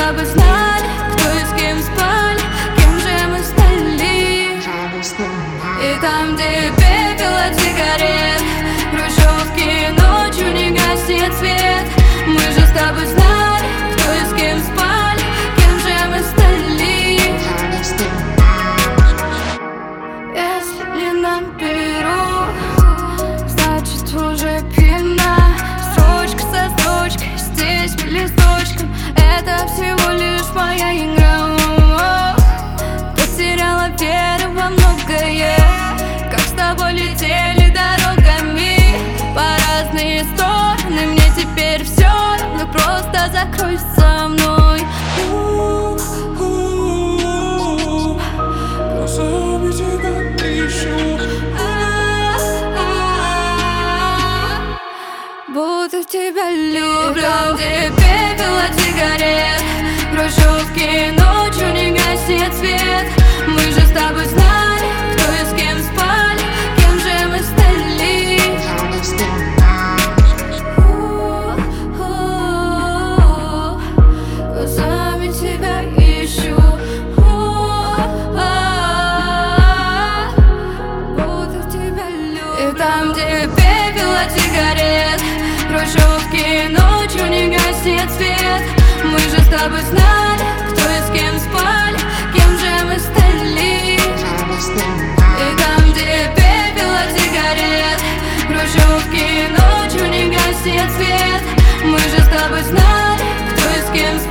тобой знали, кто и с кем спали, кем же мы стали. И там, где пепел от сигарет, хрущевки, ночью не гаснет свет. Мы же с тобой знали, кто и с кем спали, кем же мы стали. Если не наберу, значит уже пьяна. Строчка со строчкой, здесь по листочкам, это всего лишь моя игра. Потеряла веру во многое, как с тобой летели дорогами по разные стороны. Мне теперь все равно, просто закройся со мной. Глазами тебя ищу, будто тебя люблю. Там, где пепел от сигарет, хрущевки, ночью не гаснет свет. Мы же с тобой знали, кто и с кем спали, кем же мы стали. Глазами тебя ищу, будто тебя люблю. И там, где пепел от сигарет, хрущевки, ночью не гаснет свет. Мы же с тобой знали, кто и с кем спали, кем же мы стали. И там, где пепел от сигарет, хрущевки, ночью не гаснет свет. Мы же с тобой знали, кто и с кем спали.